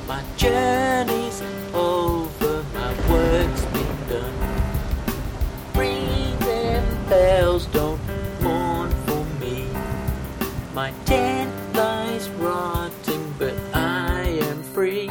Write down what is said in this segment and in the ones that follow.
My journey's over, my work's been done. Ring them bells, don't mourn for me. My tent lies rotting, but I am free.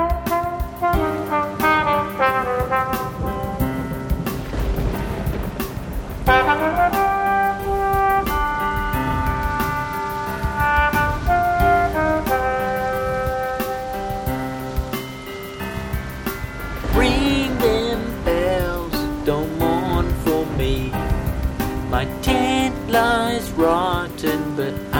Ring them bells, don't mourn for me. My tent lies rotten, but